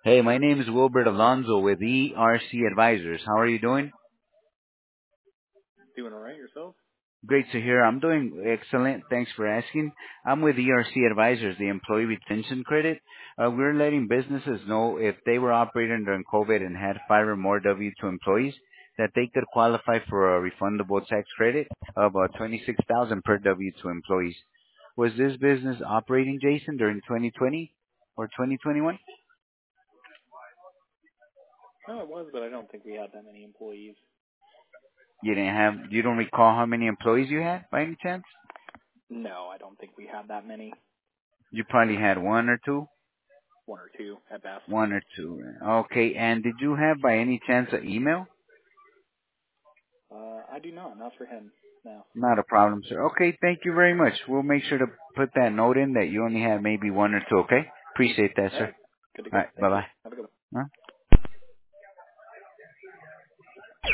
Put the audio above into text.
Hey, my name is Wilbert Alonzo with ERC Advisors. How are you doing? Doing all right yourself? Great to hear. I'm doing excellent. Thanks for asking. I'm with ERC Advisors, the Employee Retention Credit. We're letting businesses know if they were operating during COVID and had 5 or more W-2 employees that they could qualify for a refundable tax credit of 26,000 per W-2 employees. Was this business operating, Jason, during 2020 or 2021? No, it was, but I don't think we had that many employees. You don't recall how many employees you had by any chance? No, I don't think we had that many. You probably had one or two. One or two at best. One or two. Okay. And did you have by any chance an email? I do not for him. No. Not a problem, sir. Okay. Thank you very much. We'll make sure to put that note in that you only have maybe one or two. Okay. Appreciate that, All sir. right. Good to All go. right. Bye Thank you. bye. Have a good one. Huh?